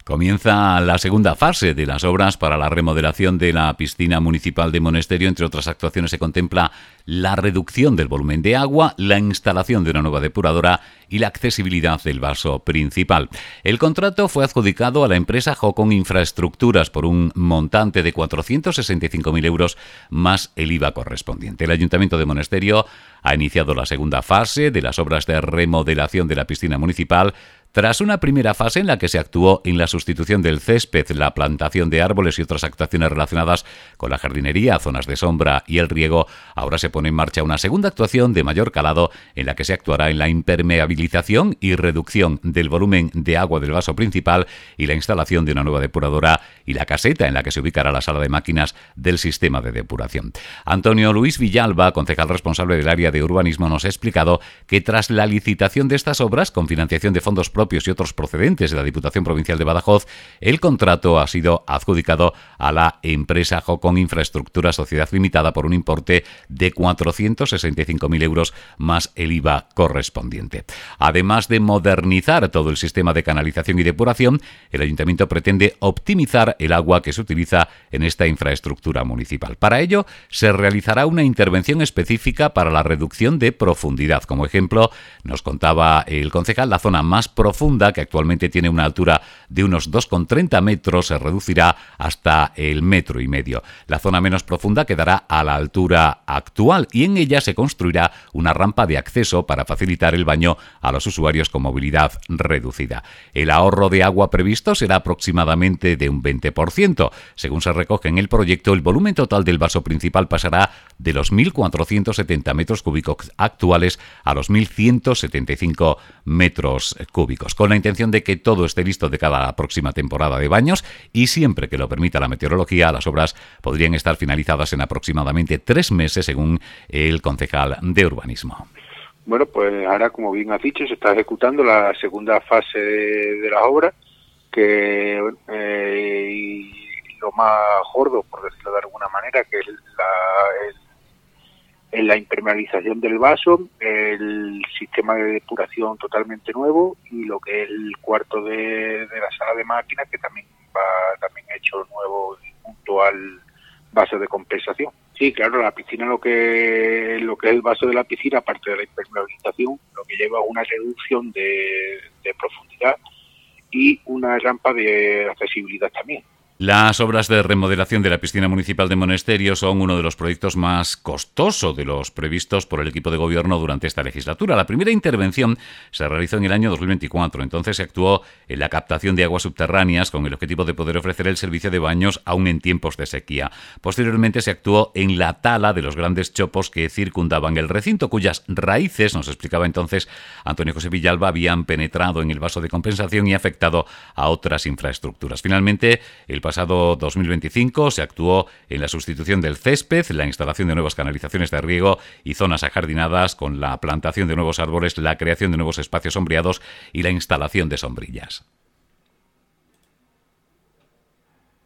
Comienza la segunda fase de las obras para la remodelación de la piscina municipal de Monesterio. Entre otras actuaciones se contempla la reducción del volumen de agua, la instalación de una nueva depuradora y la accesibilidad del vaso principal. El contrato fue adjudicado a la empresa Jocon Infraestructuras por un montante de 465.000 euros más el IVA correspondiente. El Ayuntamiento de Monesterio ha iniciado la segunda fase de las obras de remodelación de la piscina municipal, tras una primera fase en la que se actuó en la sustitución del césped, la plantación de árboles y otras actuaciones relacionadas con la jardinería, zonas de sombra y el riego. Ahora se pone en marcha una segunda actuación de mayor calado en la que se actuará en la impermeabilización y reducción del volumen de agua del vaso principal y la instalación de una nueva depuradora y la caseta en la que se ubicará la sala de máquinas del sistema de depuración. Antonio Luis Villalba, concejal responsable del área de urbanismo, nos ha explicado que tras la licitación de estas obras con financiación de fondos propios y otros procedentes de la Diputación Provincial de Badajoz, el contrato ha sido adjudicado a la empresa Jocon Infraestructuras Sociedad Limitada por un importe de 465.000 euros más el IVA correspondiente. Además de modernizar todo el sistema de canalización y depuración, el Ayuntamiento pretende optimizar el agua que se utiliza en esta infraestructura municipal. Para ello, se realizará una intervención específica para la reducción de profundidad. Como ejemplo, nos contaba el concejal, la zona más profunda, que actualmente tiene una altura de unos 2,30 metros, se reducirá hasta el 1,5 metros. La zona menos profunda quedará a la altura actual y en ella se construirá una rampa de acceso para facilitar el baño a los usuarios con movilidad reducida. El ahorro de agua previsto será aproximadamente de un 20%. Según se recoge en el proyecto, el volumen total del vaso principal pasará de los 1.470 metros cúbicos actuales a los 1.175 metros cúbicos, con la intención de que todo esté listo de cada próxima temporada de baños y siempre que lo permita la meteorología, las obras podrían estar finalizadas en aproximadamente 3 meses, según el concejal de urbanismo. Bueno, pues ahora, como bien has dicho, se está ejecutando la segunda fase de las obras, que y lo más gordo, por decirlo de alguna manera, que es la impermeabilización del vaso, el sistema de depuración totalmente nuevo y lo que es el cuarto de la sala de máquinas, que también va hecho nuevo junto al vaso de compensación. Sí, claro, la piscina, lo que es el vaso de la piscina, aparte de la impermeabilización, lo que lleva es una reducción de profundidad y una rampa de accesibilidad también. Las obras de remodelación de la piscina municipal de Monesterio son uno de los proyectos más costosos de los previstos por el equipo de gobierno durante esta legislatura. La primera intervención se realizó en el año 2024. Entonces se actuó en la captación de aguas subterráneas con el objetivo de poder ofrecer el servicio de baños aún en tiempos de sequía. Posteriormente se actuó en la tala de los grandes chopos que circundaban el recinto, cuyas raíces, nos explicaba entonces Antonio José Villalba, habían penetrado en el vaso de compensación y afectado a otras infraestructuras. Finalmente, el pasado 2025 se actuó en la sustitución del césped, la instalación de nuevas canalizaciones de riego y zonas ajardinadas con la plantación de nuevos árboles, la creación de nuevos espacios sombreados y la instalación de sombrillas.